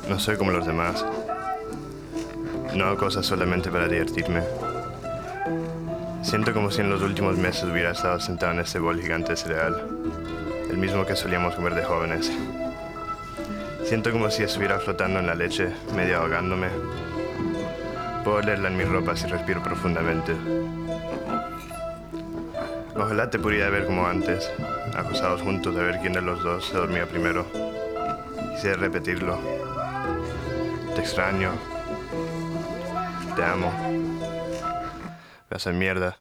No soy como los demás. No hago cosas solamente para divertirme. Siento como si en los últimos meses hubiera estado sentado en este bol gigante de cereal, el mismo que solíamos comer de jóvenes. Siento como si estuviera flotando en la leche, medio ahogándome. Puedo olerla en mi ropa si respiro profundamente. Ojalá te pudiera ver como antes, acostados juntos a ver quién de los dos se dormía primero. Quisiera repetirlo. Te extraño. Te amo. Me hace mierda.